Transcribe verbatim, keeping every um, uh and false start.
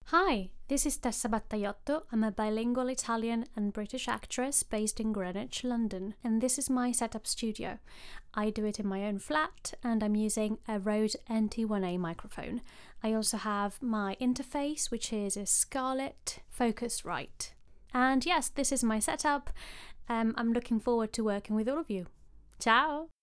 Hi, this is Tessa Battaiotto. I'm a bilingual Italian and British actress based in Greenwich, London, and this is my setup studio. I do it in my own flat and I'm using a Rode N T one A microphone. I also have my interface, which is a Scarlett Focusrite. And yes, this is my setup. Um, I'm looking forward to working with all of you. Ciao!